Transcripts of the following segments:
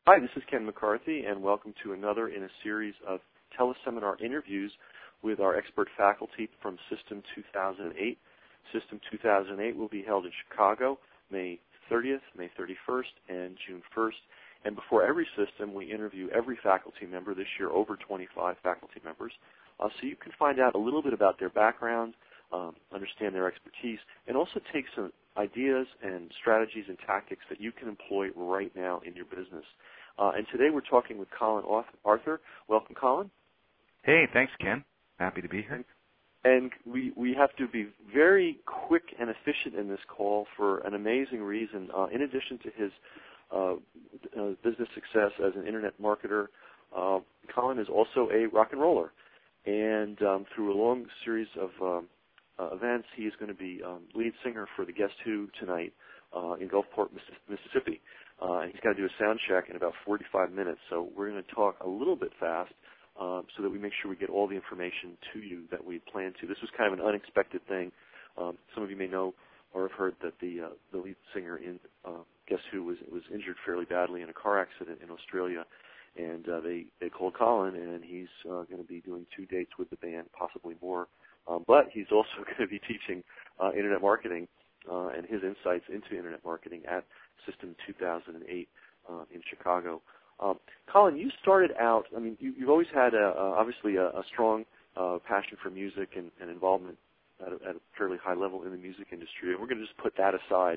Hi, this is Ken McCarthy, and welcome to another in a series of teleseminar interviews with our expert faculty from System 2008. System 2008 will be held in Chicago, May 30th, May 31st, and June 1st. And before every system, we interview every faculty member, this year over 25 faculty members, so you can find out a little bit about their background, understand their expertise, and also take some ideas and strategies and tactics that you can employ right now in your business. And today we're talking with Colin Arthur. Welcome, Colin. Hey, thanks, Ken. Happy to be here. And we have to be very quick and efficient in this call for an amazing reason. In addition to his business success as an internet marketer, Colin is also a rock and roller. And through a long series of events, he is going to be lead singer for the Guess Who tonight in Gulfport, Mississippi. And he's got to do a sound check in about 45 minutes. So we're going to talk a little bit fast so that we make sure we get all the information to you that we plan to. This was kind of an unexpected thing. Some of you may know or have heard that the lead singer in Guess Who was injured fairly badly in a car accident in Australia. And they called Colin, and he's going to be doing 2 dates with the band, possibly more. But he's also going to be teaching internet marketing and his insights into internet marketing at System 2008 in Chicago. Colin, you started out, I mean, you've always had, obviously, a strong passion for music and involvement at a fairly high level in the music industry. And we're going to just put that aside.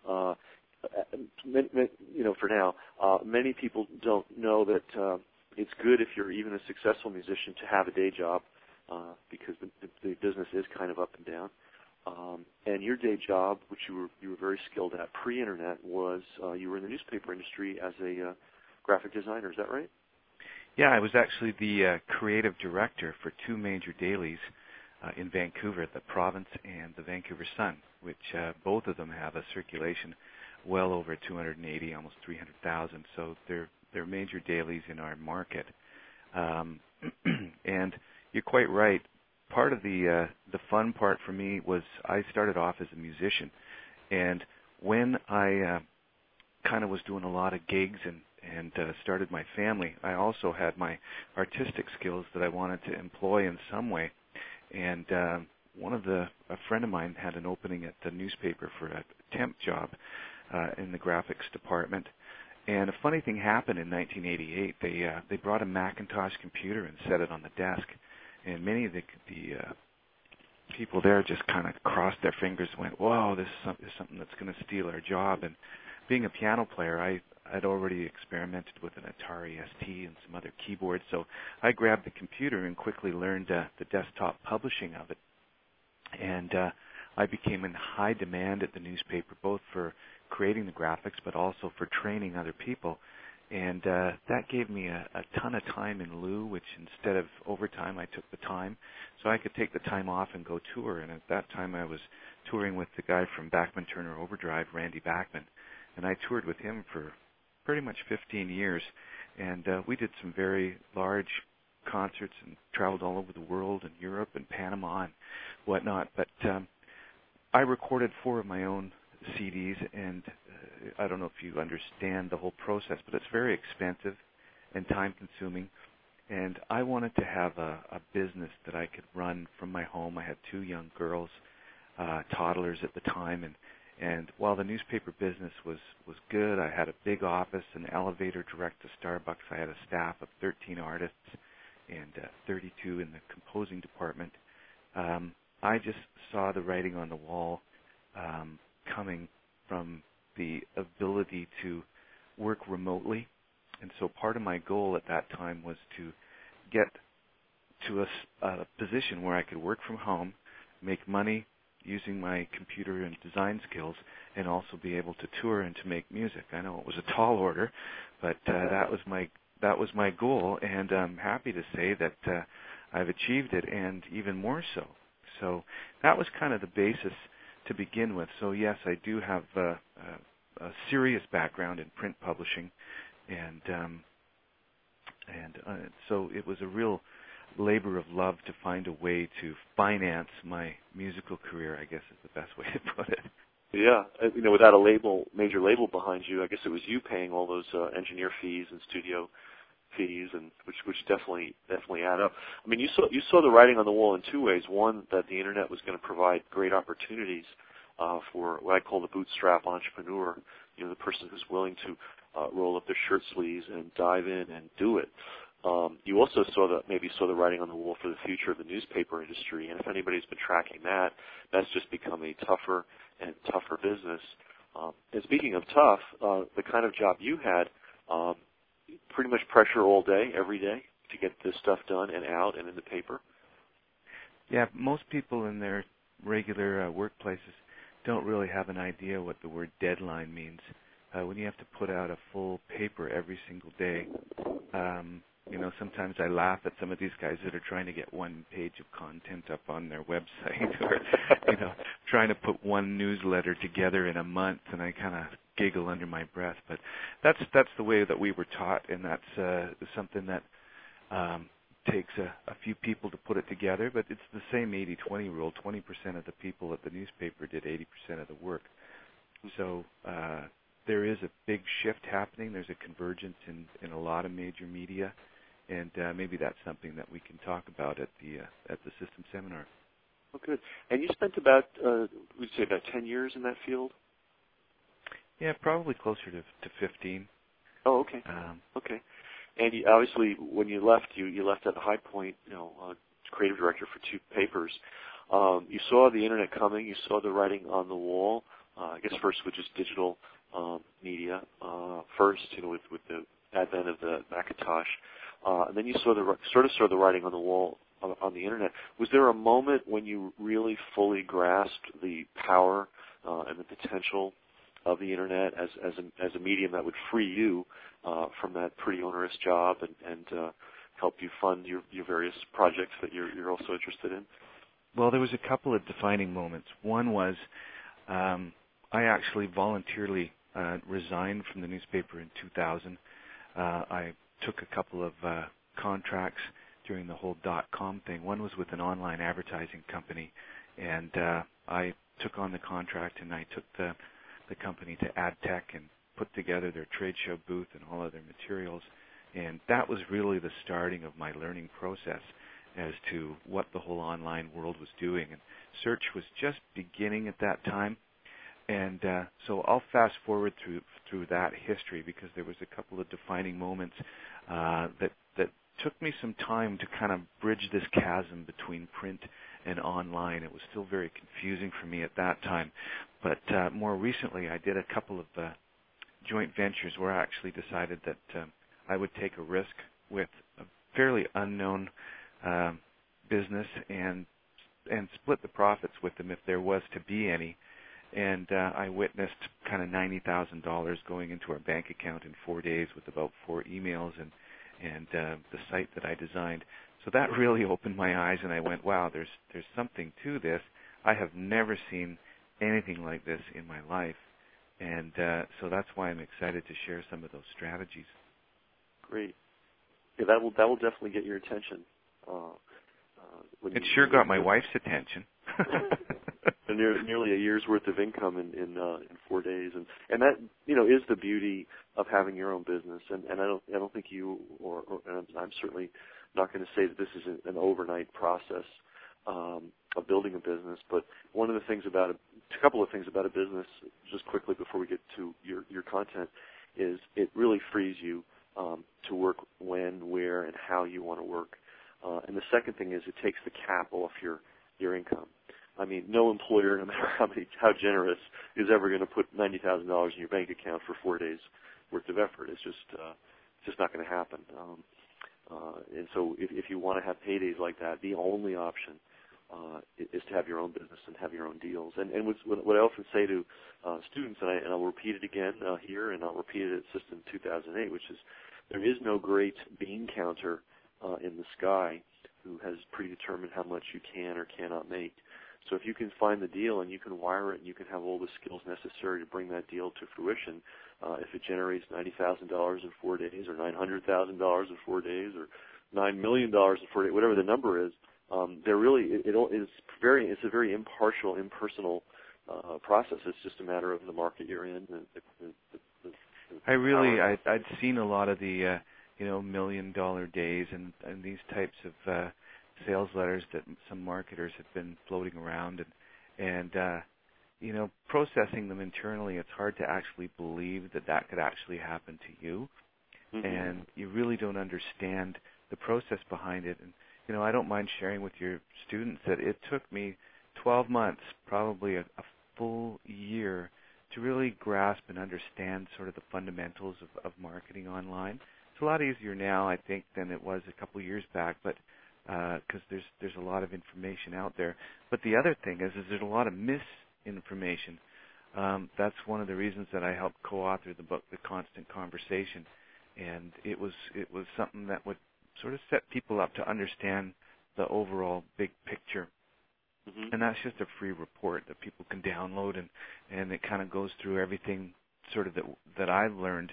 For now, many people don't know that it's good if you're even a successful musician to have a day job because the business is kind of up and down. And your day job, which you were very skilled at pre-internet, was you were in the newspaper industry as a graphic designer. Is that right? Yeah, I was actually the creative director for 2 major dailies in Vancouver, the Province and the Vancouver Sun, which both of them have a circulation well over 280, almost 300,000. So they're major dailies in our market. And you're quite right. Part of the fun part for me was I started off as a musician, and when I kind of was doing a lot of gigs and started my family, I also had my artistic skills that I wanted to employ in some way. And a friend of mine had an opening at the newspaper for a temp job in the graphics department. And a funny thing happened in 1988. They brought a Macintosh computer and set it on the desk. And many of the people there just kind of crossed their fingers and went, "Whoa, this is something that's going to steal our job." And being a piano player, I'd already experimented with an Atari ST and some other keyboards. So I grabbed the computer and quickly learned the desktop publishing of it. And I became in high demand at the newspaper, both for creating the graphics but also for training other people. And that gave me a ton of time in lieu, which instead of overtime, I took the time. So I could take the time off and go tour. And at that time, I was touring with the guy from Bachman Turner Overdrive, Randy Bachman. And I toured with him for pretty much 15 years. And we did some very large concerts and traveled all over the world and Europe and Panama and whatnot. But I recorded 4 of my own CDs, and I don't know if you understand the whole process, but it's very expensive and time-consuming. And I wanted to have a business that I could run from my home. I had 2 young girls, toddlers at the time, and while the newspaper business was good, I had a big office, an elevator direct to Starbucks. I had a staff of 13 artists and 32 in the composing department. I just saw the writing on the wall coming from the ability to work remotely. And so part of my goal at that time was to get to a position where I could work from home, make money using my computer and design skills, and also be able to tour and to make music. I know it was a tall order, but that was my goal, and I'm happy to say that I've achieved it, and even more so. So that was kind of the basis to begin with. So yes, I do have a serious background in print publishing, and so it was a real labor of love to find a way to finance my musical career, I guess is the best way to put it. Yeah, without a major label behind you, I guess it was you paying all those engineer fees and studio fees, and which definitely add up. I mean, you saw the writing on the wall in two ways. One, that the internet was going to provide great opportunities for what I call the bootstrap entrepreneur. The person who's willing to roll up their shirt sleeves and dive in and do it. You also saw the writing on the wall for the future of the newspaper industry, and if anybody's been tracking that, that's just become a tougher and tougher business. And speaking of tough, the kind of job you had, pretty much pressure all day, every day, to get this stuff done and out and in the paper. Yeah, most people in their regular workplaces don't really have an idea what the word deadline means. When you have to put out a full paper every single day, sometimes I laugh at some of these guys that are trying to get one page of content up on their website or, trying to put one newsletter together in a month, and I kind of giggle under my breath. But that's the way that we were taught, and that's something that takes a few people to put it together, but it's the same 80-20 rule. 20% of the people at the newspaper did 80% of the work. So there is a big shift happening. There's a convergence in a lot of major media, and maybe that's something that we can talk about at the system seminar. Oh, good. And you spent about, we'd say about 10 years in that field? Yeah, probably closer to 15. Oh, okay. Okay. And obviously, when you left, you left at High Point, creative director for two papers. You saw the internet coming. You saw the writing on the wall. I guess first with just digital media. First, with the advent of the Macintosh, and then you saw the writing on the wall on the internet. Was there a moment when you really fully grasped the power and the potential of the internet as a medium that would free you from that pretty onerous job and help you fund your various projects that you're also interested in? Well, there was a couple of defining moments. One was I actually voluntarily resigned from the newspaper in 2000. I took a couple of contracts during the whole .com thing. One was with an online advertising company, and I took on the contract, and I took the company to AdTech and put together their trade show booth and all of their materials. And that was really the starting of my learning process as to what the whole online world was doing. And search was just beginning at that time. And so I'll fast forward through that history, because there was a couple of defining moments that took me some time to kind of bridge this chasm between print and online. It was still very confusing for me at that time. But more recently, I did a couple of joint ventures where I actually decided that I would take a risk with a fairly unknown business and split the profits with them if there was to be any. And I witnessed kind of $90,000 going into our bank account in 4 days with about 4 emails and the site that I designed. So that really opened my eyes, and I went, wow, there's something to this. I have never seen anything like this in my life. And so that's why I'm excited to share some of those strategies. Great. Yeah, that will definitely get your attention. It sure got my wife's attention. Nearly a year's worth of income in 4 days, and that is the beauty of having your own business. And I don't think you or I'm certainly not going to say that this is an overnight process of building a business. But a couple of things about a business, just quickly before we get to your content, is it really frees you to work when, where, and how you want to work. And the second thing is it takes the cap off your income. I mean, no employer, no matter how generous, is ever going to put $90,000 in your bank account for 4 days worth of effort. It's just not going to happen. And so, if you want to have paydays like that, the only option is to have your own business and have your own deals. And what I often say to students, and I'll repeat it again here, and I'll repeat it at System 2008, which is there is no great bean counter in the sky who has predetermined how much you can or cannot make. So if you can find the deal and you can wire it and you can have all the skills necessary to bring that deal to fruition, if it generates $90,000 in 4 days or $900,000 in 4 days or $9 million in 4 days, whatever the number is, it's a very impartial, impersonal process. It's just a matter of the market you're in. I'd seen a lot of the $1 million days and these types of sales letters that some marketers have been floating around, and processing them internally, it's hard to actually believe that could actually happen to you. Mm-hmm. And you really don't understand the process behind it. And I don't mind sharing with your students that it took me 12 months, probably a full year, to really grasp and understand sort of the fundamentals of marketing online. It's a lot easier now, I think, than it was a couple years back, but because there's a lot of information out there. But the other thing is there's a lot of misinformation. That's one of the reasons that I helped co-author the book, The Constant Conversation, and it was something that would sort of set people up to understand the overall big picture. Mm-hmm. And that's just a free report that people can download, and it kind of goes through everything sort of that I learned,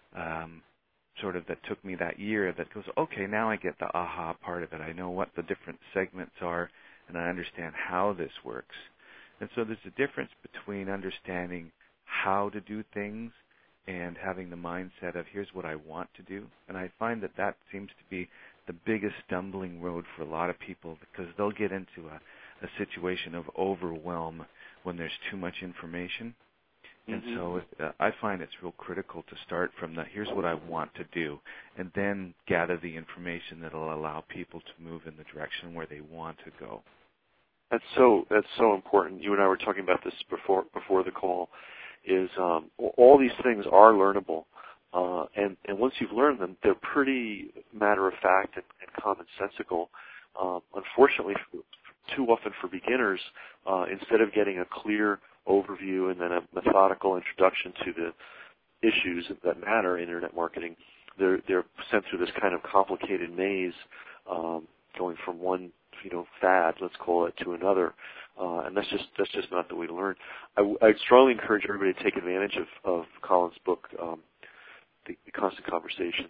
sort of that took me that year, that goes, okay, now I get the aha part of it. I know what the different segments are, and I understand how this works. And so there's a difference between understanding how to do things and having the mindset of here's what I want to do. And I find that seems to be the biggest stumbling road for a lot of people, because they'll get into a situation of overwhelm when there's too much information. Mm-hmm. And so I find it's real critical to start from here's what I want to do, and then gather the information that will allow people to move in the direction where they want to go. That's so important. You and I were talking about this before the call. Is all these things are learnable, and once you've learned them, they're pretty matter of fact and commonsensical. Unfortunately, too often for beginners, instead of getting a clear overview and then a methodical introduction to the issues that matter in internet marketing, they're sent through this kind of complicated maze, going from one fad, let's call it, to another. And that's just not the way to learn. I'd strongly encourage everybody to take advantage of Colin's book, The Constant Conversation.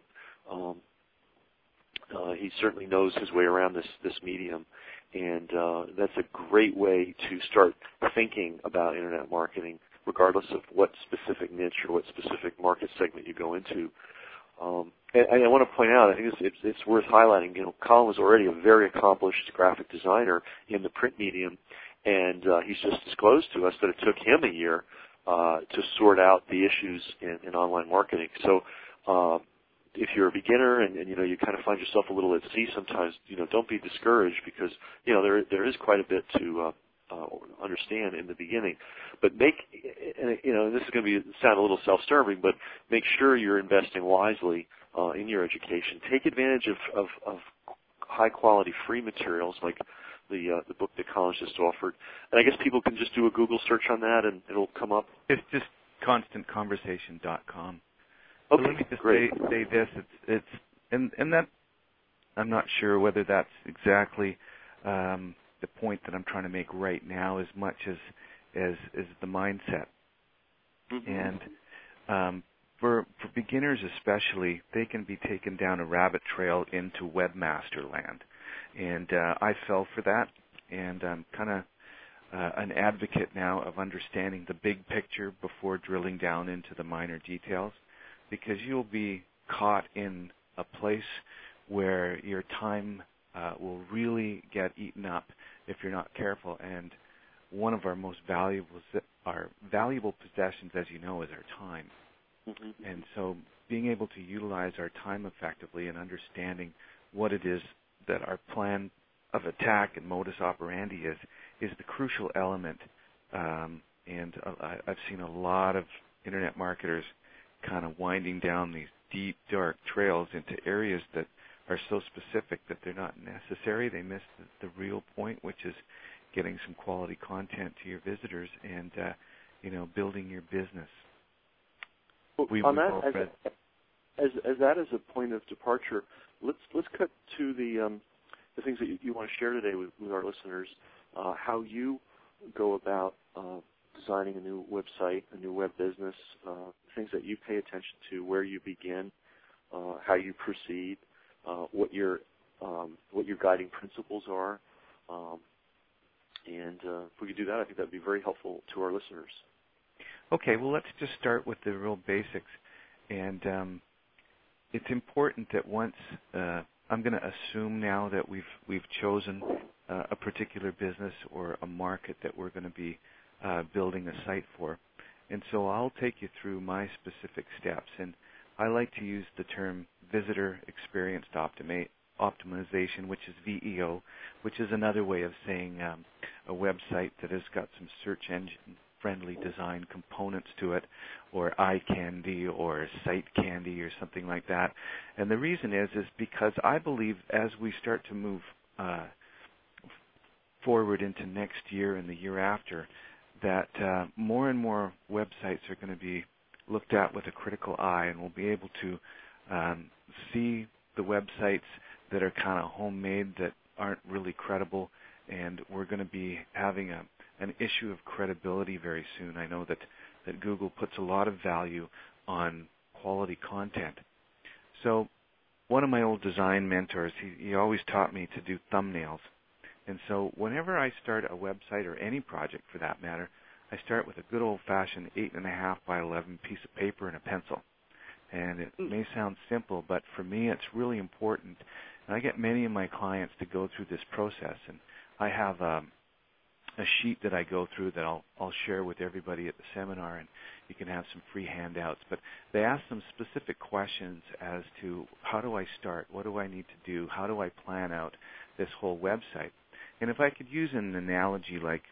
He certainly knows his way around this medium, and that's a great way to start thinking about internet marketing, regardless of what specific niche or what specific market segment you go into. And I want to point out, I think it's worth highlighting, Colin was already a very accomplished graphic designer in the print medium, and he's just disclosed to us that it took him a year to sort out the issues in online marketing. So if you're a beginner and you kind of find yourself a little at sea sometimes, don't be discouraged, because there is quite a bit to understand in the beginning. But this is going to sound a little self-serving, but make sure you're investing wisely in your education. Take advantage of high-quality free materials like the book that Colin's just offered. And I guess people can just do a Google search on that, and it'll come up. It's just constantconversation.com. Okay, so let me just great. say this. It's and that I'm not sure whether that's exactly the point that I'm trying to make right now, as much as the mindset. Mm-hmm. And for beginners especially, they can be taken down a rabbit trail into webmaster land. And I fell for that, and I'm kind of an advocate now of understanding the big picture before drilling down into the minor details, because you'll be caught in a place where your time will really get eaten up if you're not careful. And one of our most valuable possessions, as you know, is our time. Mm-hmm. And so being able to utilize our time effectively and understanding what it is that our plan of attack and modus operandi is the crucial element. And I've seen a lot of internet marketers kind of winding down these deep, dark trails into areas that are so specific that they're not necessary. They miss the real point, which is getting some quality content to your visitors and building your business. Well, as that is a point of departure, let's cut to the things that you want to share today with our listeners. How you go about designing a new website, a new web business, things that you pay attention to, where you begin, how you proceed, what your guiding principles are, And if we could do that, I think that would be very helpful to our listeners. Okay, well, let's just start with the real basics. And it's important that once I'm going to assume now that we've chosen a particular business or a market that we're going to be building a site for. And so I'll take you through my specific steps. And I like to use the term Visitor Experience Optimization, which is VEO, which is another way of saying a website that has got some search engine friendly design components to it, or eye candy or site candy or something like that. And the reason is because I believe as we start to move forward into next year and the year after, that more and more websites are going to be looked at with a critical eye, and we'll be able to see the websites that are kind of homemade, that aren't really credible, and we're going to be having an issue of credibility very soon. I know that Google puts a lot of value on quality content. So one of my old design mentors, he always taught me to do thumbnails. And so whenever I start a website, or any project for that matter, I start with a good old-fashioned 8.5 by 11 piece of paper and a pencil. And it may sound simple, but for me it's really important. And I get many of my clients to go through this process. And I have a sheet that I go through that I'll share with everybody at the seminar, and you can have some free handouts. But they ask some specific questions as to how do I start, what do I need to do, how do I plan out this whole website. And if I could use an analogy like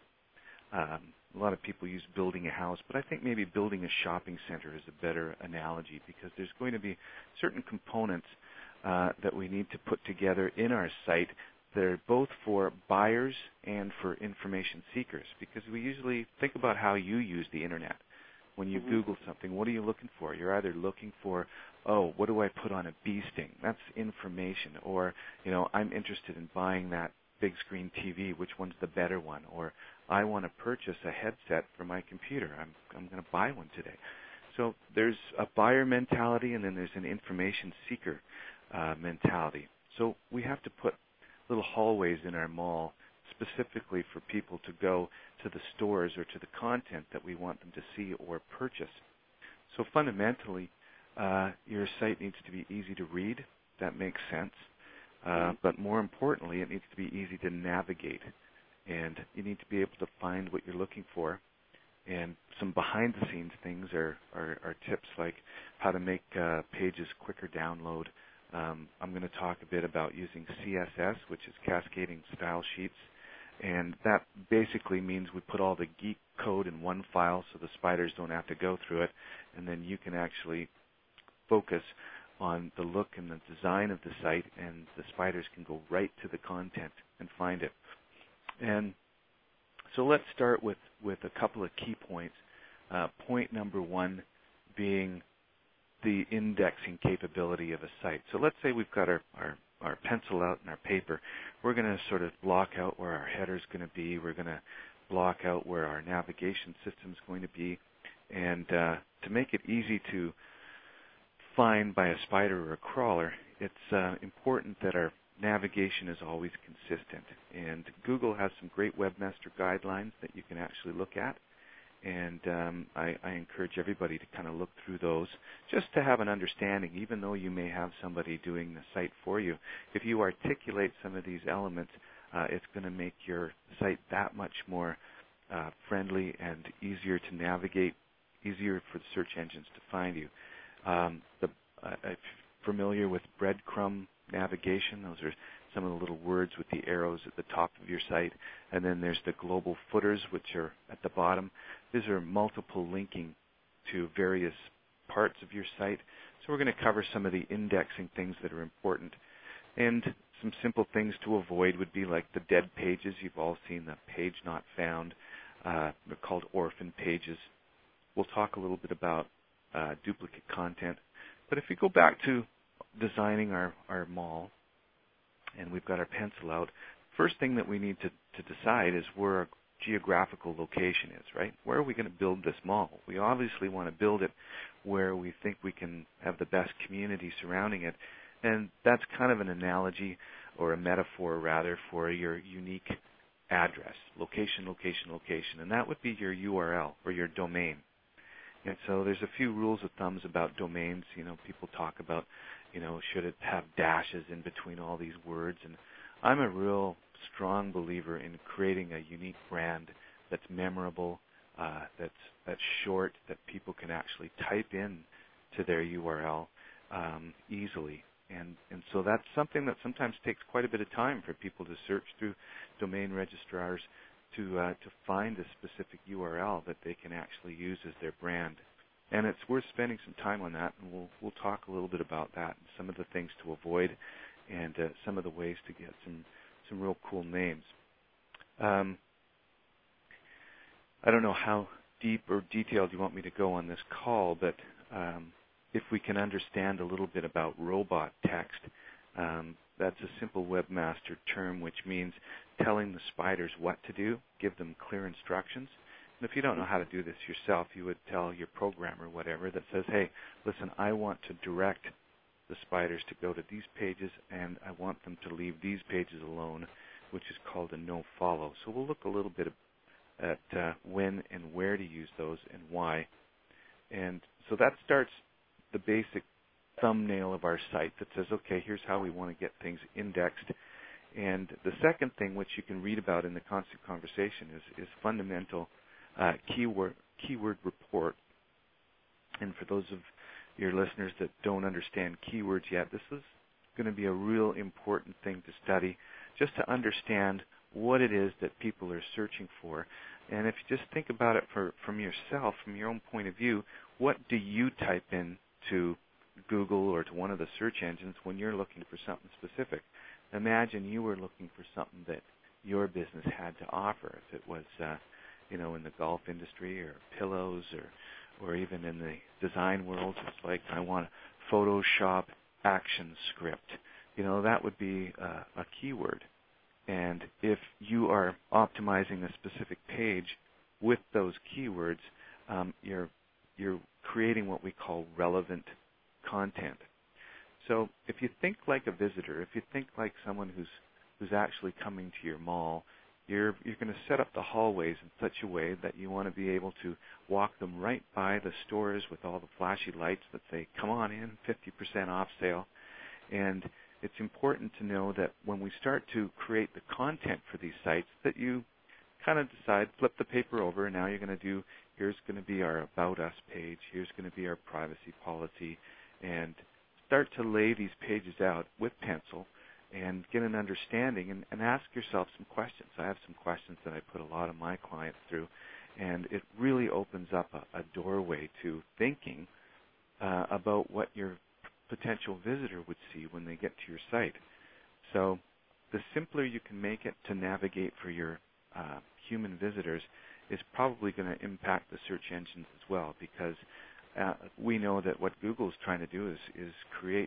a lot of people use building a house, but I think maybe building a shopping center is a better analogy, because there's going to be certain components that we need to put together in our site. They're both for buyers and for information seekers, because we usually think about how you use the internet. When you Google something, what are you looking for? You're either looking for, oh, what do I put on a bee sting? That's information. Or, I'm interested in buying that big screen TV. Which one's the better one? Or I want to purchase a headset for my computer. I'm going to buy one today. So there's a buyer mentality, and then there's an information seeker mentality. So we have to put little hallways in our mall specifically for people to go to the stores or to the content that we want them to see or purchase. So fundamentally, your site needs to be easy to read. That makes sense. But more importantly, it needs to be easy to navigate. And you need to be able to find what you're looking for. And some behind-the-scenes things are tips like how to make pages quicker download. I'm going to talk a bit about using CSS, which is Cascading Style Sheets. And that basically means we put all the geek code in one file so the spiders don't have to go through it. And then you can actually focus on the look and the design of the site, and the spiders can go right to the content and find it. And so let's start with a couple of key points. Point number one being the indexing capability of a site. So let's say we've got our pencil out and our paper. We're going to sort of block out where our header is going to be. We're going to block out where our navigation system is going to be. And to make it easy to find by a spider or a crawler, it's important that our navigation is always consistent. And Google has some great webmaster guidelines that you can actually look at. And I encourage everybody to kind of look through those just to have an understanding, even though you may have somebody doing the site for you. If you articulate some of these elements, it's going to make your site that much more friendly and easier to navigate, easier for the search engines to find you. If you're familiar with breadcrumb navigation, those are some of the little words with the arrows at the top of your site. And then there's the global footers, which are at the bottom. These are multiple linking to various parts of your site. So we're going to cover some of the indexing things that are important. And some simple things to avoid would be like the dead pages. You've all seen the page not found. They're called orphan pages. We'll talk a little bit about duplicate content. But if we go back to designing our mall, and we've got our pencil out, first thing that we need to decide is where our geographical location is, right? Where are we going to build this mall? We obviously want to build it where we think we can have the best community surrounding it. And that's kind of an analogy, or a metaphor rather, for your unique address, location, location, location, and that would be your URL or your domain. And so there's a few rules of thumbs about domains. People talk about, should it have dashes in between all these words? And I'm a real strong believer in creating a unique brand that's memorable, that's short, that people can actually type in to their URL easily. And so that's something that sometimes takes quite a bit of time for people to search through domain registrars to find a specific URL that they can actually use as their brand. And it's worth spending some time on that, and we'll talk a little bit about that and some of the things to avoid and some of the ways to get some real cool names. I don't know how deep or detailed you want me to go on this call, but if we can understand a little bit about robot text, that's a simple webmaster term which means telling the spiders what to do, give them clear instructions. And if you don't know how to do this yourself, you would tell your programmer whatever that says, hey, listen, I want to direct the spiders to go to these pages, and I want them to leave these pages alone, which is called a no-follow. So we'll look a little bit at when and where to use those and why. And so that starts the basic thumbnail of our site that says, okay, here's how we want to get things indexed. And the second thing, which you can read about in the Constant Conversation, is fundamental keyword report. And for those of your listeners that don't understand keywords yet, this is going to be a real important thing to study, just to understand what it is that people are searching for. And if you just think about it from yourself, from your own point of view, what do you type in to Google or to one of the search engines when you're looking for something specific? Imagine you were looking for something that your business had to offer. If it was, in the golf industry or pillows or even in the design world, it's like, I want a Photoshop action script. That would be a keyword. And if you are optimizing a specific page with those keywords, you're creating what we call relevant content. So if you think like a visitor, if you think like someone who's actually coming to your mall, you're going to set up the hallways in such a way that you want to be able to walk them right by the stores with all the flashy lights that say, come on in, 50% off sale. And it's important to know that when we start to create the content for these sites, that you kind of decide, flip the paper over, and now you're going to do, here's going to be our About Us page, here's going to be our privacy policy, and start to lay these pages out with pencil and get an understanding and ask yourself some questions. I have some questions that I put a lot of my clients through, and it really opens up a doorway to thinking about what your potential visitor would see when they get to your site. So the simpler you can make it to navigate for your human visitors is probably going to impact the search engines as well, because we know that what Google's trying to do is create,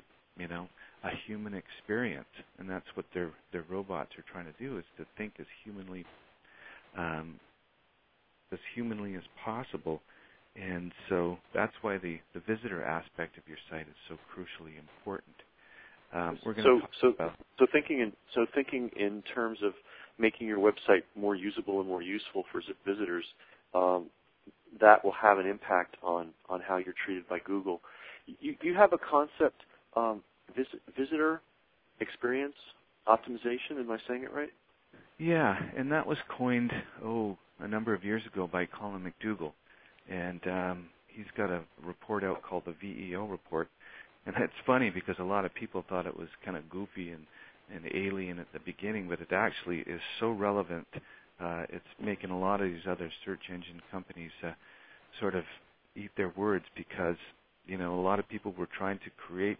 a human experience, and that's what their robots are trying to do, is to think as humanly as possible. And so that's why the visitor aspect of your site is so crucially important. We're going to talk about thinking in terms of making your website more usable and more useful for visitors, that will have an impact on how you're treated by Google. You have a concept, visitor experience optimization. Am I saying it right? Yeah, and that was coined a number of years ago by Colin McDougall. And he's got a report out called the VEO report. And it's funny because a lot of people thought it was kind of goofy and alien at the beginning, but it actually is so relevant. It's making a lot of these other search engine companies sort of eat their words, because, a lot of people were trying to create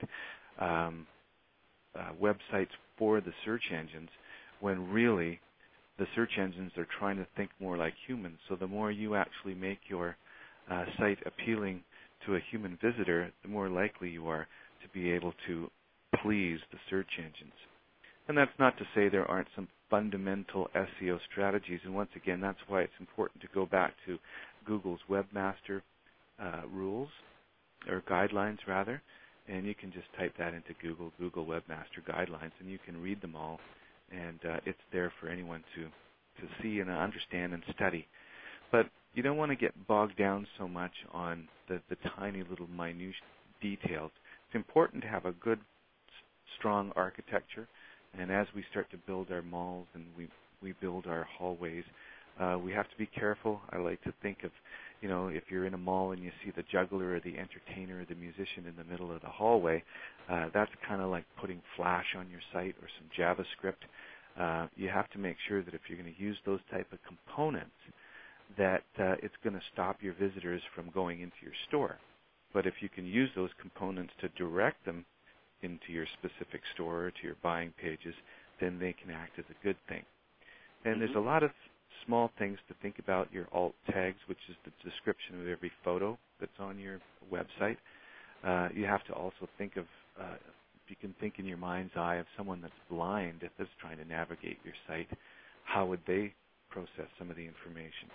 websites for the search engines when really the search engines are trying to think more like humans. So the more you actually make your site appealing to a human visitor, the more likely you are to be able to please the search engines. And that's not to say there aren't some fundamental SEO strategies. And once again, that's why it's important to go back to Google's webmaster rules, or guidelines rather. And you can just type that into Google Webmaster Guidelines, and you can read them all. And it's there for anyone see and understand and study. But you don't want to get bogged down so much on the tiny little minute details. It's important to have a good, strong architecture. And as we start to build our malls and we build our hallways, we have to be careful. I like to think of, if you're in a mall and you see the juggler or the entertainer or the musician in the middle of the hallway, that's kind of like putting Flash on your site or some JavaScript. You have to make sure that if you're going to use those type of components, that it's going to stop your visitors from going into your store. But if you can use those components to direct them into your specific store or to your buying pages, then they can act as a good thing. And there's a lot of small things to think about. Your alt tags, which is the description of every photo that's on your website. You have to also think of, if you can think in your mind's eye of someone that's blind that's trying to navigate your site, how would they process some of the information?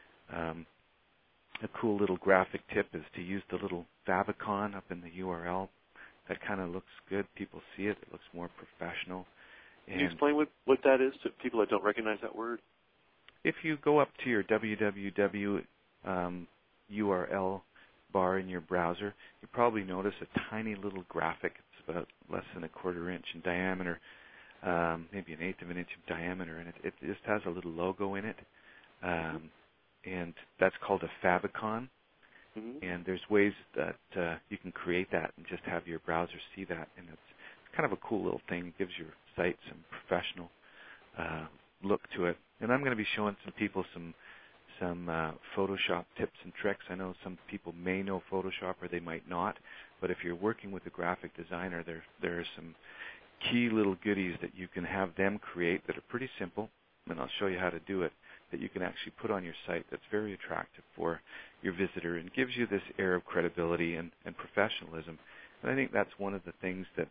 A cool little graphic tip is to use the little favicon up in the URL. That kind of looks good. People see it. It looks more professional. Can you explain what that is to people that don't recognize that word? If you go up to your www URL bar in your browser, you probably notice a tiny little graphic. It's about less than a quarter inch in diameter, maybe an eighth of an inch of diameter, and it just has a little logo in it. And that's called a favicon. And there's ways that you can create that and just have your browser see that. And it's kind of a cool little thing. It gives your site some professional look to it. And I'm going to be showing some people some Photoshop tips and tricks. I know some people may know Photoshop or they might not. But if you're working with a graphic designer, there are some key little goodies that you can have them create that are pretty simple. And I'll show you how to do it, that you can actually put on your site that's very attractive for your visitor and gives you this air of credibility and professionalism. And I think that's one of the things that,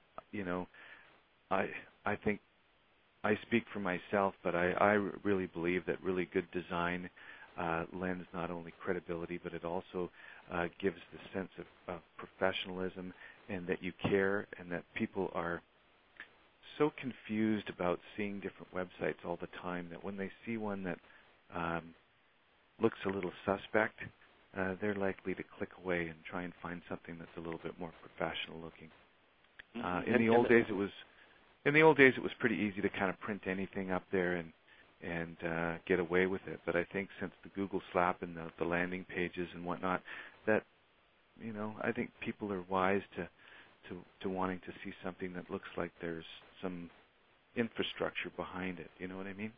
I think I speak for myself, but I really believe that really good design lends not only credibility, but it also gives the sense of professionalism and that you care and that people are so confused about seeing different websites all the time that when they see one that looks a little suspect, they're likely to click away and try and find something that's a little bit more professional looking. In the old days, it was pretty easy to kind of print anything up there and get away with it. But I think since the Google slap and the landing pages and whatnot, that I think people are wise to wanting to see something that looks like there's some infrastructure behind it. You know what I mean?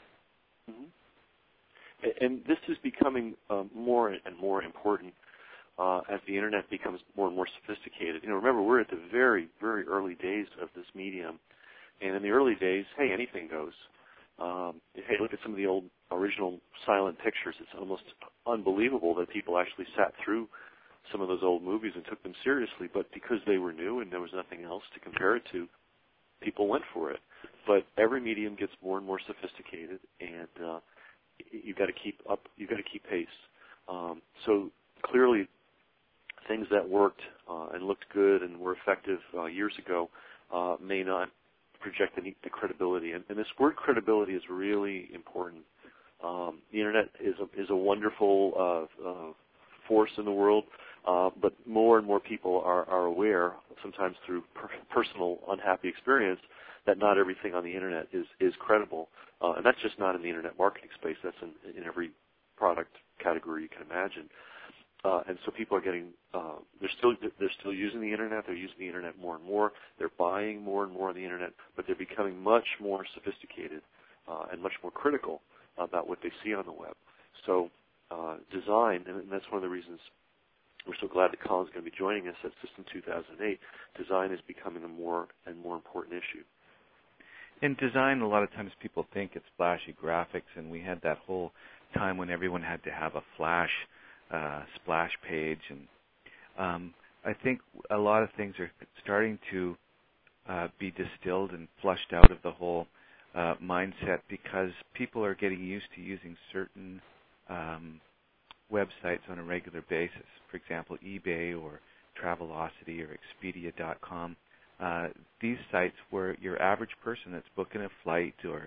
And this is becoming more and more important as the Internet becomes more and more sophisticated. Remember, we're at the very, very early days of this medium. And in the early days, hey, anything goes. Hey, look at some of the old original silent pictures. It's almost unbelievable that people actually sat through some of those old movies and took them seriously. But because they were new and there was nothing else to compare it to, people went for it. But every medium gets more and more sophisticated, and you've got to keep up. You've got to keep pace. So clearly, things that worked and looked good and were effective years ago may not project the credibility. And this word credibility is really important. The Internet is a wonderful force in the world, but more and more people are aware, sometimes through personal unhappy experience, that not everything on the Internet is credible. And that's just not in the Internet marketing space. That's in every product category you can imagine. And so people are getting, they're still using the Internet. They're using the Internet more and more. They're buying more and more on the Internet, but they're becoming much more sophisticated and much more critical about what they see on the web. So design, and that's one of the reasons we're so glad that Colin's going to be joining us at System 2008. Design is becoming a more and more important issue. In design, a lot of times people think it's flashy graphics, and we had that whole time when everyone had to have a flash splash page. And I think a lot of things are starting to be distilled and flushed out of the whole mindset because people are getting used to using certain websites on a regular basis. For example, eBay or Travelocity or Expedia.com. These sites where your average person that's booking a flight or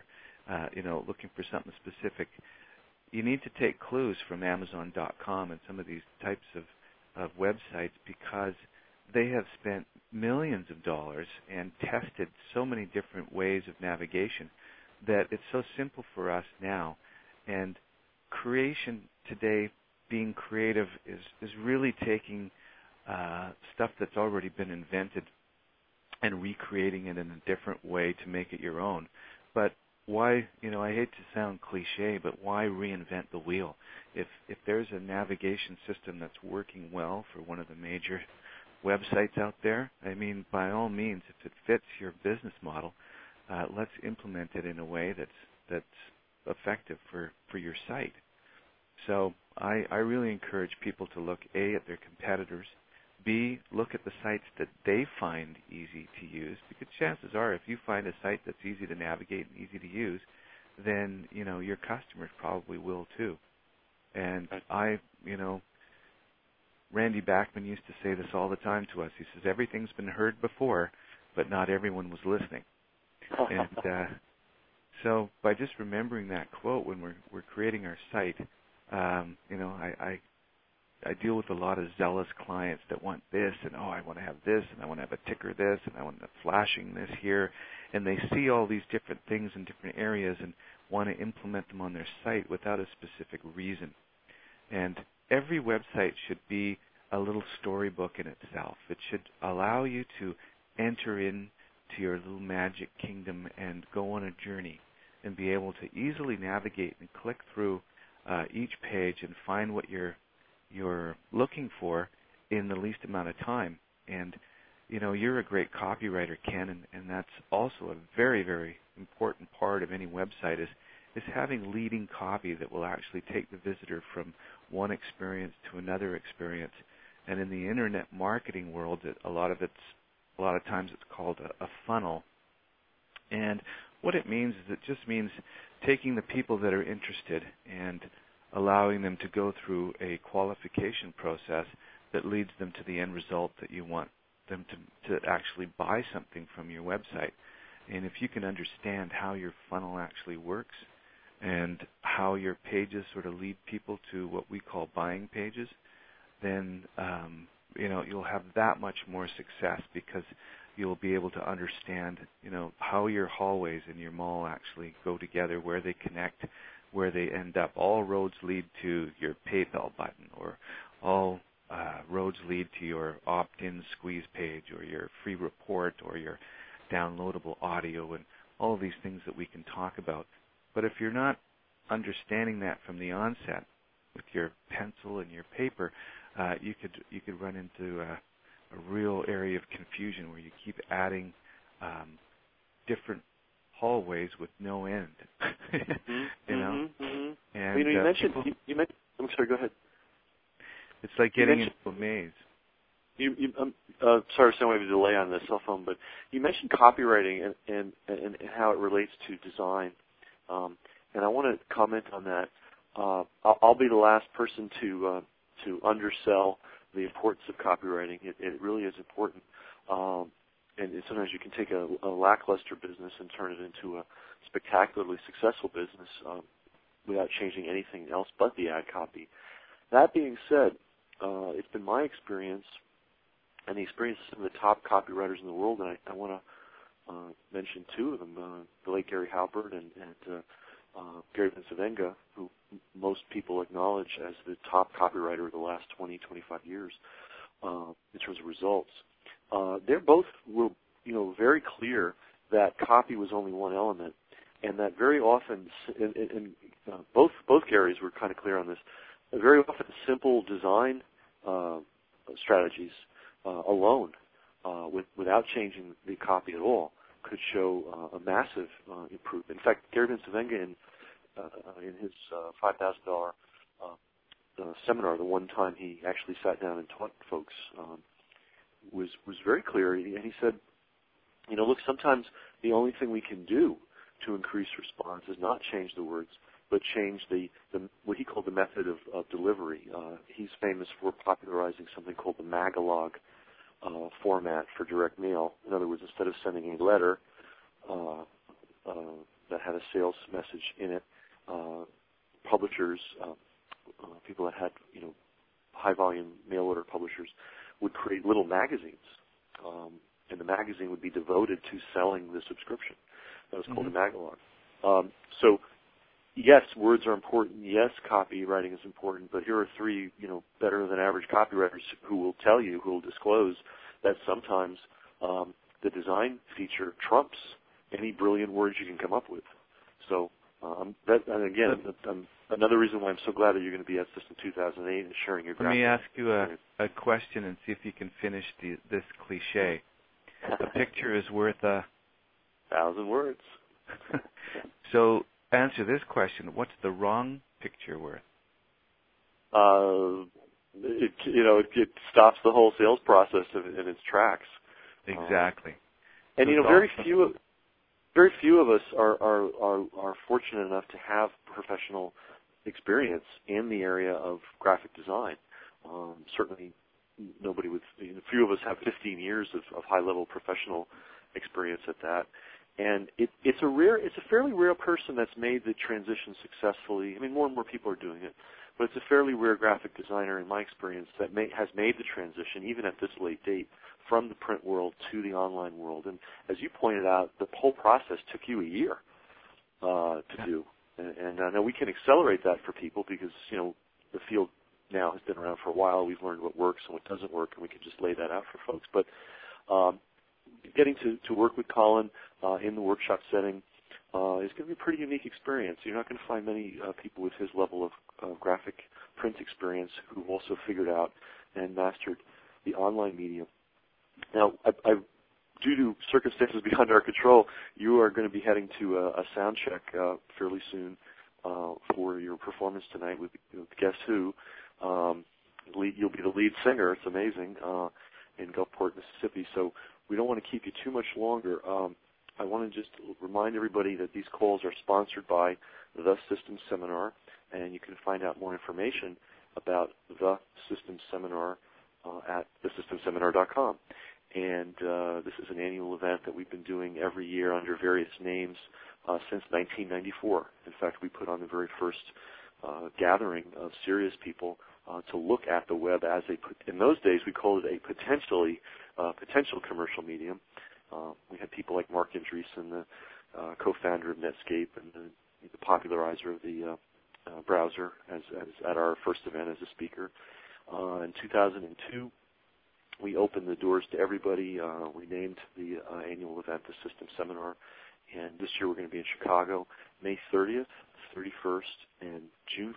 looking for something specific, you need to take clues from Amazon.com and some of these types of websites, because they have spent millions of dollars and tested so many different ways of navigation that it's so simple for us now. And creation today, being creative, is really taking stuff that's already been invented and recreating it in a different way to make it your own. But why, I hate to sound cliche, but why reinvent the wheel? If there's a navigation system that's working well for one of the major websites out there, by all means, if it fits your business model, let's implement it in a way that's effective for your site. So I really encourage people to look, A, at their competitors, B, look at the sites that they find easy to use, because chances are if you find a site that's easy to navigate and easy to use, then, your customers probably will too. And Randy Bachman used to say this all the time to us. He says, everything's been heard before, but not everyone was listening. And so by just remembering that quote when we're creating our site, I deal with a lot of zealous clients that want this, and I want to have this, and I want to have a ticker this, and I want the flashing this here, and they see all these different things in different areas and want to implement them on their site without a specific reason. And every website should be a little storybook in itself. It should allow you to enter into your little magic kingdom and go on a journey and be able to easily navigate and click through each page and find what you're looking for in the least amount of time. And you're a great copywriter, Ken, and that's also a very, very important part of any website is having leading copy that will actually take the visitor from one experience to another experience. And in the internet marketing world, a lot of times it's called a funnel. And what it means is it just means taking the people that are interested and allowing them to go through a qualification process that leads them to the end result that you want them to actually buy something from your website. And if you can understand how your funnel actually works and how your pages sort of lead people to what we call buying pages, then you'll have that much more success, because you'll be able to understand how your hallways in your mall actually go together, where they connect, where they end up. All roads lead to your PayPal button, or all roads lead to your opt-in squeeze page, or your free report, or your downloadable audio, and all these things that we can talk about. But if you're not understanding that from the onset with your pencil and your paper, you could run into a real area of confusion where you keep adding different hallways with no end. And you mentioned. I'm sorry. Go ahead. It's like getting into a maze. Sorry for some delay on the cell phone, but you mentioned copywriting and how it relates to design, and I want to comment on that. I'll be the last person to undersell the importance of copywriting. It really is important, and sometimes you can take a lackluster business and turn it into a spectacularly successful business without changing anything else but the ad copy. That being said, it's been my experience and the experience of some of the top copywriters in the world, and I want to mention two of them, the late Gary Halbert and Gary Bencivenga, who most people acknowledge as the top copywriter of the last 20, 25 years in terms of results. They both were, very clear that copy was only one element, and that very often, and both Garys were kind of clear on this, very often simple design strategies alone, without changing the copy at all, could show a massive improvement. In fact, Gary Bencivenga in his $5,000 seminar, the one time he actually sat down and taught folks, was very clear. And he said, look, sometimes the only thing we can do to increase response is not change the words, but change the what he called the method of delivery. He's famous for popularizing something called the Magalog format for direct mail. In other words, instead of sending a letter that had a sales message in it. Publishers, people that had high volume mail order publishers would create little magazines, and the magazine would be devoted to selling the subscription. That was called a magalog. So yes, words are important. Yes, copywriting is important. But here are three, better than average copywriters who will tell you, who will disclose that sometimes the design feature trumps any brilliant words you can come up with. So and again, another reason why I'm so glad that you're going to be at System 2008 and sharing your. Let me ask you a question and see if you can finish this cliche. A picture is worth 1,000 words. So answer this question: what's the wrong picture worth? It stops the whole sales process in its tracks. Exactly. And very few of us are fortunate enough to have professional experience in the area of graphic design. Certainly, nobody with. Few of us have 15 years of high-level professional experience at that. And it's a fairly rare person that's made the transition successfully. I mean, more and more people are doing it, but it's a fairly rare graphic designer, in my experience, that has made the transition, even at this late date, from the print world to the online world. And as you pointed out, the whole process took you a year to do. And I know we can accelerate that for people because, the field now has been around for a while. We've learned what works and what doesn't work, and we can just lay that out for folks. But getting to work with Colin in the workshop setting is going to be a pretty unique experience. You're not going to find many people with his level of graphic print experience who've also figured out and mastered the online medium. Now, due to circumstances beyond our control, you are going to be heading to a sound check fairly soon for your performance tonight with Guess Who. You'll be the lead singer. It's amazing in Gulfport, Mississippi. So we don't want to keep you too much longer. I want to just remind everybody that these calls are sponsored by The Systems Seminar, and you can find out more information about The Systems Seminar at thesystemseminar.com. And this is an annual event that we've been doing every year under various names since 1994. In fact, we put on the very first gathering of serious people to look at the web as in those days we called it a potential commercial medium. We had people like Mark Andreessen, the co-founder of Netscape and the popularizer of the browser, as at our first event as a speaker. In 2002, we opened the doors to everybody. We named the annual event the Systems Seminar, and this year we're going to be in Chicago, May 30th, 31st, and June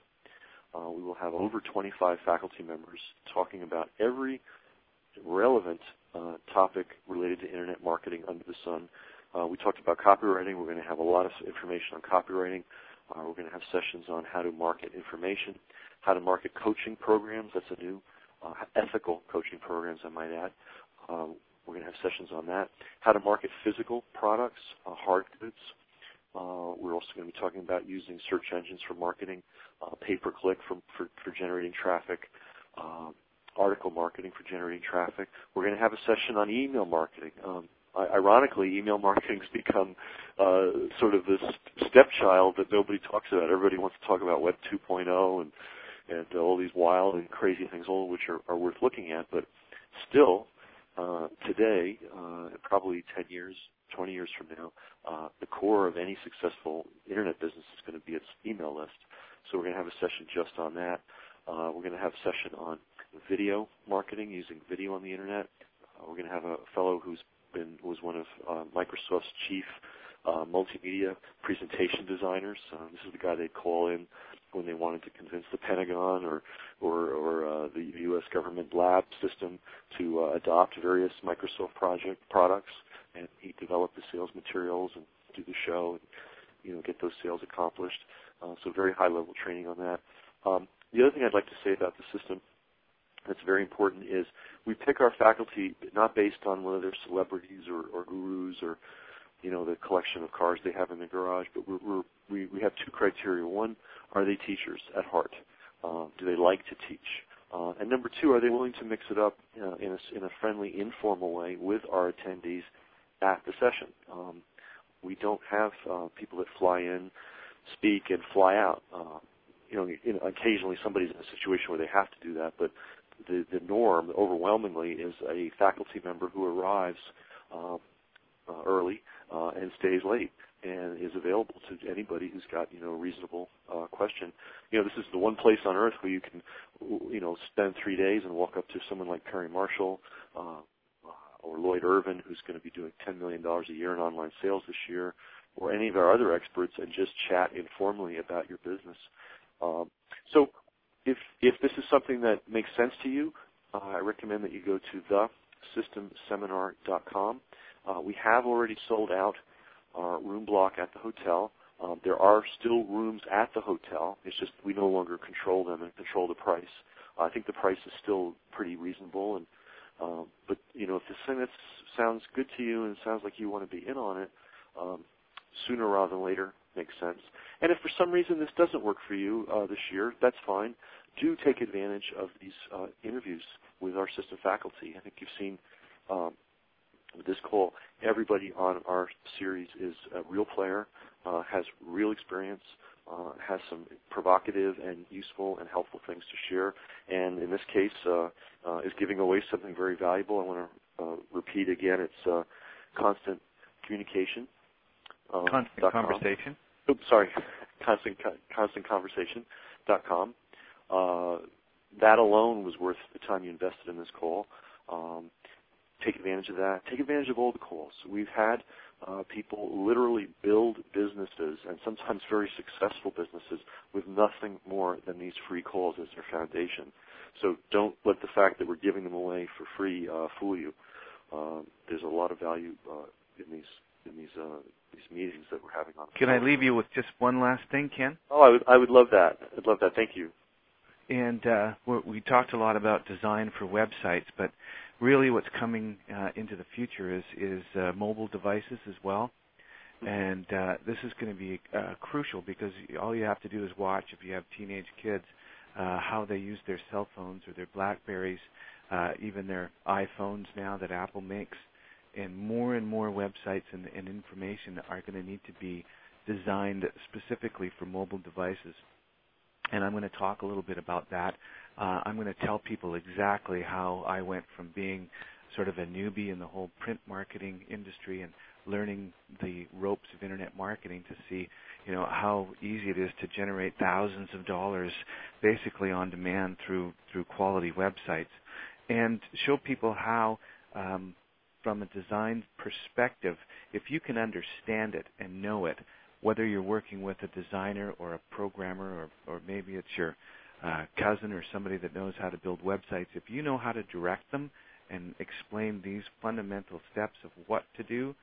1st. We will have over 25 faculty members talking about every relevant topic related to Internet marketing under the sun. We talked about copywriting. We're going to have a lot of information on copywriting. We're going to have sessions on how to market information, how to market coaching programs. That's a new ethical coaching programs, I might add. We're going to have sessions on that. How to market physical products, hard goods. We're also going to be talking about using search engines for marketing, pay-per-click for generating traffic, article marketing for generating traffic. We're going to have a session on email marketing. Ironically, email marketing's become sort of this stepchild that nobody talks about. Everybody wants to talk about Web 2.0 and all these wild and crazy things, all of which are worth looking at. But still, today, probably 10 years, 20 years from now, the core of any successful Internet business is going to be its email list. So we're going to have a session just on that. We're going to have a session on video marketing, using video on the Internet. We're going to have a fellow who was one of Microsoft's chief multimedia presentation designers. This is the guy they'd call in when they wanted to convince the Pentagon or the U.S. government lab system to adopt various Microsoft products, and he developed the sales materials and do the show and get those sales accomplished. So very high level training on that. The other thing I'd like to say about the system that's very important is we pick our faculty not based on whether they're celebrities or gurus or the collection of cars they have in their garage, but we have two criteria. One, are they teachers at heart? Do they like to teach? And number two, are they willing to mix it up in a friendly, informal way with our attendees at the session? We don't have people that fly in, speak, and fly out. Occasionally somebody's in a situation where they have to do that, but the norm, overwhelmingly, is a faculty member who arrives early and stays late and is available to anybody who's got a reasonable question. This is the one place on earth where you can spend 3 days and walk up to someone like Perry Marshall or Lloyd Irvin, who's going to be doing $10 million a year in online sales this year, or any of our other experts, and just chat informally about your business. So if this is something that makes sense to you, I recommend that you go to thesystemseminar.com. We have already sold out our room block at the hotel. There are still rooms at the hotel. It's just we no longer control them and control the price. I think the price is still pretty reasonable, and but if this thing that sounds good to you and sounds like you want to be in on it, sooner rather than later makes sense. And if for some reason this doesn't work for you this year, that's fine. Do take advantage of these interviews with our system faculty. I think you've seen with this call, everybody on our series is a real player, has real experience, has some provocative and useful and helpful things to share, and in this case is giving away something very valuable. I want to repeat again, it's constant communication. Constant conversation. Oops, sorry, constantconversation.com. That alone was worth the time you invested in this call. Take advantage of that. Take advantage of all the calls. We've had people literally build businesses, and sometimes very successful businesses, with nothing more than these free calls as their foundation. So don't let the fact that we're giving them away for free fool you. There's a lot of value in these meetings that we're having on. Can I leave you with just one last thing, Ken? Oh, I would love that. I'd love that. Thank you. And we talked a lot about design for websites, but really what's coming into the future is mobile devices as well. And this is going to be crucial, because all you have to do is watch, if you have teenage kids, how they use their cell phones or their BlackBerries, even their iPhones now that Apple makes. And more websites and information are going to need to be designed specifically for mobile devices. And I'm going to talk a little bit about that. I'm going to tell people exactly how I went from being sort of a newbie in the whole print marketing industry and learning the ropes of internet marketing to see, how easy it is to generate thousands of dollars basically on demand through quality websites, and show people how, from a design perspective, if you can understand it and know it, whether you're working with a designer or a programmer, or maybe it's your cousin or somebody that knows how to build websites, if you know how to direct them and explain these fundamental steps of what to do,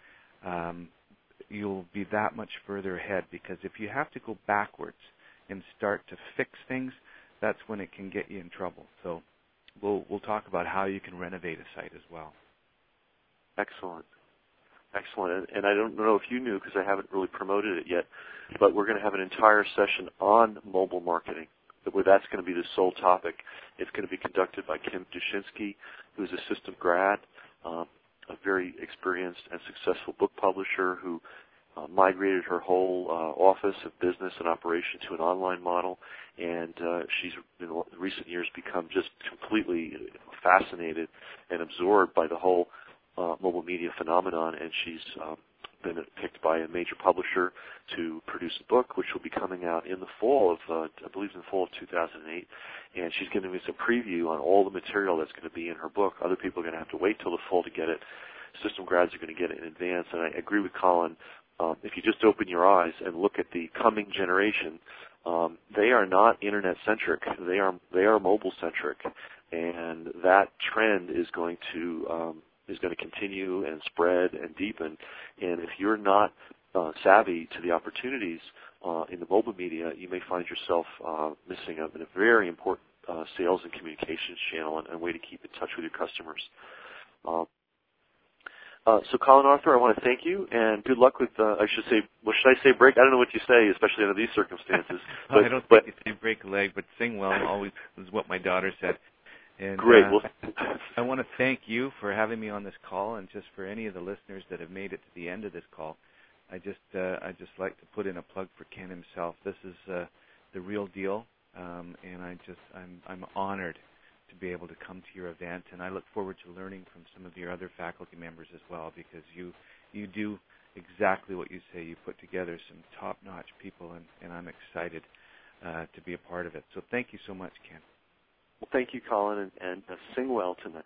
you'll be that much further ahead. Because if you have to go backwards and start to fix things, that's when it can get you in trouble. So we'll talk about how you can renovate a site as well. Excellent. And I don't know if you knew, because I haven't really promoted it yet, but we're going to have an entire session on mobile marketing, where that's going to be the sole topic. It's going to be conducted by Kim Dushinsky, who's a system grad, a very experienced and successful book publisher who migrated her whole office of business and operation to an online model, and she's in recent years become just completely fascinated and absorbed by the whole mobile media phenomenon, and she's been picked by a major publisher to produce a book, which will be coming out in the fall of, I believe, in the fall of 2008. And she's giving us a preview on all the material that's going to be in her book. Other people are going to have to wait till the fall to get it. System grads are going to get it in advance. And I agree with Colin. If you just open your eyes and look at the coming generation, they are not internet-centric. They are mobile-centric, and that trend is going to continue and spread and deepen. And if you're not savvy to the opportunities in the mobile media, you may find yourself missing out on a very important sales and communications channel and way to keep in touch with your customers. So, Colin Arthur, I want to thank you, and good luck with, should I say break? I don't know what you say, especially under these circumstances. But, I don't think you say break a leg, but sing well always is what my daughter said. And, great. I want to thank you for having me on this call, and just for any of the listeners that have made it to the end of this call, I just like to put in a plug for Ken himself. This is the real deal, and I'm honored to be able to come to your event, and I look forward to learning from some of your other faculty members as well, because you do exactly what you say. You put together some top-notch people, and I'm excited to be a part of it. So thank you so much, Ken. Well, thank you, Colin, and sing well tonight.